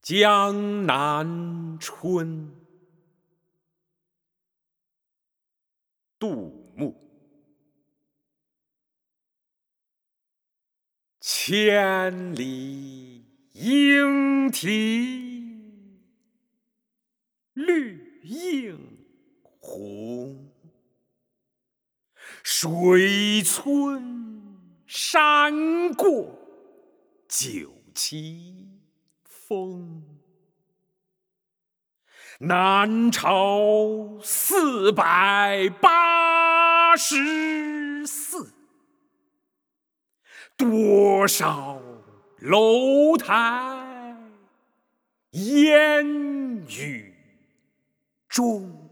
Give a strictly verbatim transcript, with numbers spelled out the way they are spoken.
江南春，杜牧。千里莺啼绿映红，水村山过九旗风。南朝四百八十寺，多少楼台烟雨中。